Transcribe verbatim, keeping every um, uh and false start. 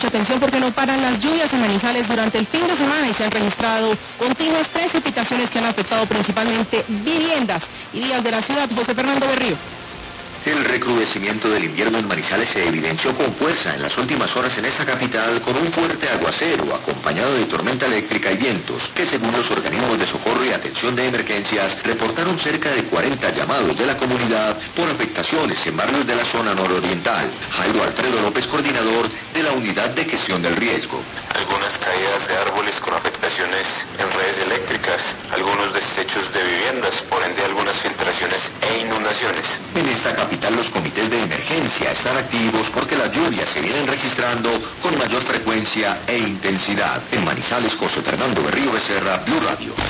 mucha atención porque no paran las lluvias en Manizales durante el fin de semana y se han registrado continuas precipitaciones que han afectado principalmente viviendas y vías de la ciudad. José Fernando Berrío. El recrudecimiento del invierno en Manizales se evidenció con fuerza en las últimas horas en esta capital con un fuerte aguacero acompañado de tormenta eléctrica y vientos que, según los organismos de socorro y atención de emergencias, reportaron cerca de cuarenta llamados de la comunidad por afectaciones en barrios de la zona nororiental. Jairo Alfredo López, coordinador de la Unidad de Gestión del Riesgo. Algunas caídas de árboles con afectaciones en redes eléctricas, algunos desechos de viviendas, por ende algunas filtraciones e inundaciones. En esta capital los comités de emergencia están activos porque las lluvias se vienen registrando con mayor frecuencia e intensidad. En Manizales, José Fernando Berrío Becerra, Blue Radio.